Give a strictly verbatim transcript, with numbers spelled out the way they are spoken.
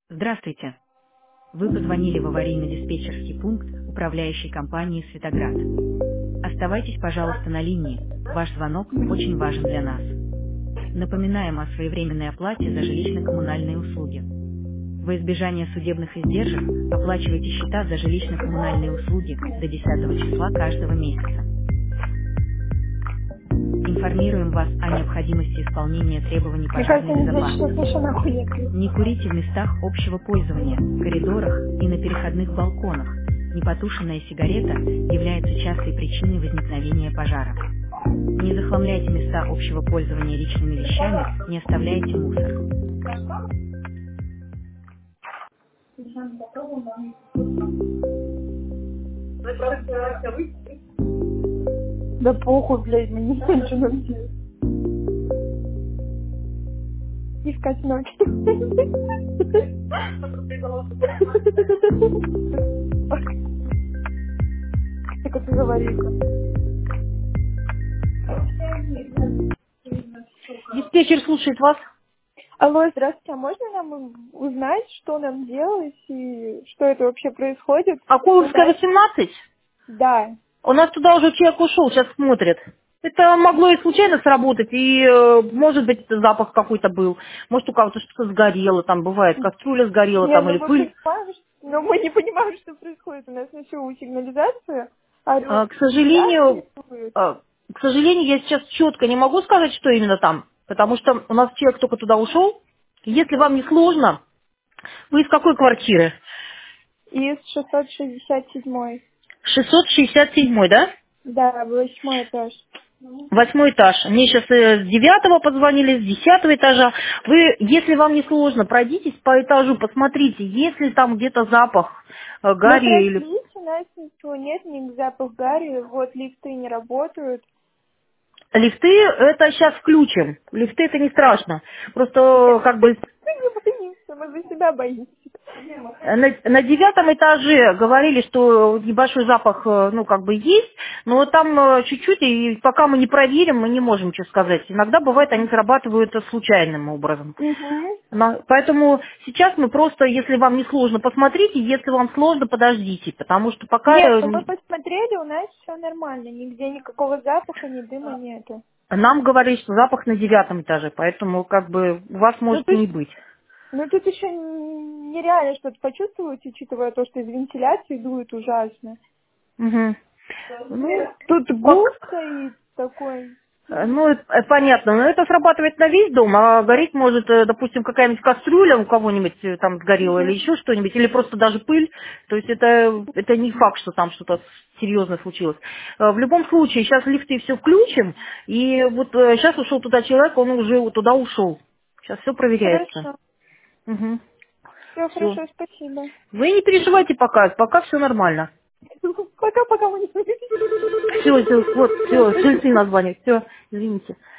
Здравствуйте. Вы позвонили в аварийно-диспетчерский пункт управляющей компании «Светоград». Оставайтесь, пожалуйста, на линии. Ваш звонок очень важен для нас. Напоминаем о своевременной оплате за жилищно-коммунальные услуги. Во избежание судебных издержек оплачивайте счета за жилищно-коммунальные услуги до десятого числа каждого месяца. Информируем вас о необходимости исполнения требований Мне кажется, пожарной они значит, что безопасности. совершенно охуенно. Не курите в местах общего пользования, коридорах и на переходных балконах. Непотушенная сигарета является частой причиной возникновения пожара. Не захламляйте места общего пользования личными вещами, не оставляйте мусор. Да похуй, блядь, мне ничего не делать. Искать ноги. Так это говорит. Диспетчер слушает вас. Алло, здравствуйте, а можно нам узнать, что нам делать и что это вообще происходит? Акуловская Узнать? восемнадцать? Да. У нас туда уже человек ушел, сейчас смотрит. Это могло и случайно сработать, и, э, может быть, это запах какой-то был. Может, у кого-то что-то сгорело, там бывает, кастрюля сгорела, Не, там, ну или мы пыль. понимаем, что... но мы не понимаем, что происходит. У нас на всю сигнализацию А, орёт. к сожалению, Сигнализация. а, к сожалению, я сейчас четко не могу сказать, что именно там, потому что у нас человек только туда ушел. Если вам не сложно, вы из какой квартиры? Из шестьсот шестьдесят седьмой. шестьсот шестьдесят седьмой, да? Да, восьмой этаж. Восьмой этаж. Мне сейчас с девятого позвонили, с десятого этажа. Вы, если вам не сложно, пройдитесь по этажу, посмотрите, есть ли там где-то запах э, Мы гари или... прошлись, у нас ничего нет, ни запах гари, вот лифты не работают. Лифты это сейчас включим. Лифты это не страшно. Просто как бы Мы не боимся, мы за себя боимся. на, на девятом этаже говорили, что небольшой запах, э, ну, как бы есть, но там э, чуть-чуть, и пока мы не проверим, мы не можем ничего сказать. Иногда бывает, они срабатывают э, случайным образом. Угу. На- Поэтому сейчас мы просто, если вам не сложно, посмотрите, если вам сложно, подождите, потому что пока Нет, э, ну мы посмотрели, у нас все нормально, нигде никакого запаха, ни дыма нету. нам говорили, что запах на девятом этаже, поэтому как бы у вас Ну, может то и не есть, быть. ну тут еще н- нереально что-то почувствовать, учитывая то, что из вентиляции дует ужасно. Мгм. Ну, Тут гул пок- стоит такой. э, ну, это, э, понятно, но это срабатывает на весь дом, а гореть может, э, допустим, какая-нибудь кастрюля у кого-нибудь э, там сгорела или Мгм. еще что-нибудь, или просто даже пыль, то есть это, это не факт, что там что-то серьезное случилось. Э, В любом случае, сейчас лифты все включим, и вот сейчас ушел туда человек, он уже вот туда ушел. Сейчас все проверяется. Хорошо. Все Все. хорошо, спасибо. Вы не переживайте пока, пока все нормально. Пока-пока мы не Все, все, вот, все, жильцы название, все, извините.